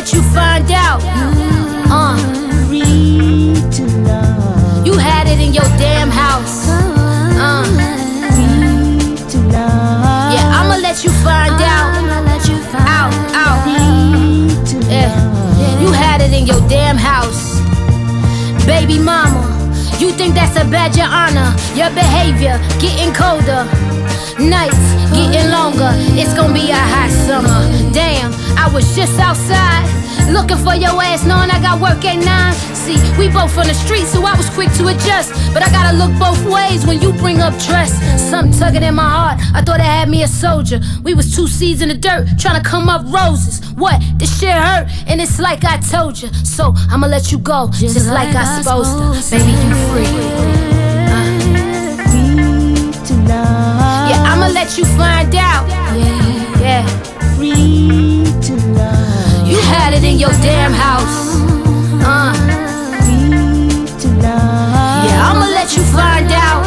let you find out. You had it in your damn house. Yeah, I'ma let you find out. Yeah, you had it in your damn house. Baby mama, you think that's a badge of honor? Your behavior getting colder, nights getting longer. It's gonna be a hot summer. Damn, I was just outside looking for your ass, knowing I got work at 9. See, we both from the street, so I was quick to adjust. But I gotta look both ways when you bring up trust. Something tugging in my heart, I thought I had me a soldier. We was 2 seeds in the dirt, trying to come up roses. What? This shit hurt, and it's like I told you. So I'ma let you go, just like I supposed to. Baby, you free. Yeah, I'ma let you find out. Yeah. You had it in your damn house. Yeah, I'ma let you find out.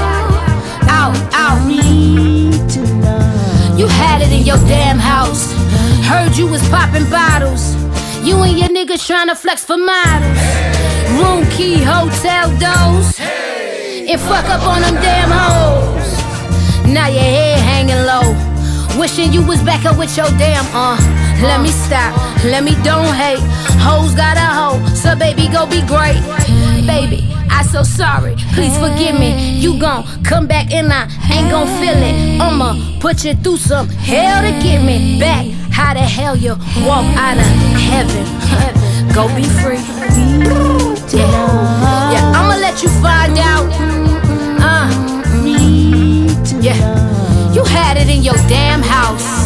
You had it in your damn house. Heard you was popping bottles. You and your niggas tryna flex for models. Room key, hotel doors. And fuck up on them damn hoes. Now your head hanging low. Wishing you was back up with your damn let me stop, let me don't hate. Hoes got a hoe, so baby go be great. Baby, I so sorry, please forgive me. You gon' come back and I ain't gon' feel it. I'ma put you through some hell to get me back. How the hell you walk out of heaven? Go be free. Yeah, I'ma let you find out. Yeah, you had it in your damn house.